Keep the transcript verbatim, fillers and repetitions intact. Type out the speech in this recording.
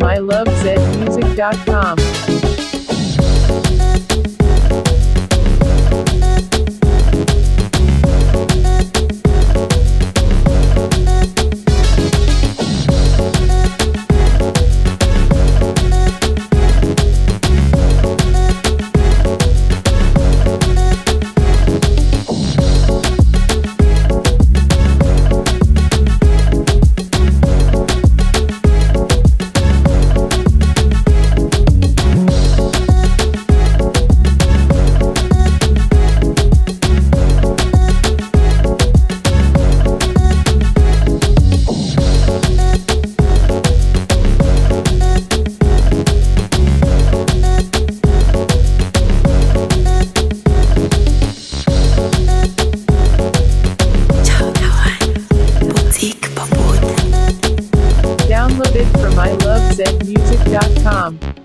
i love zed music dot com. Download it from i love zed music dot com.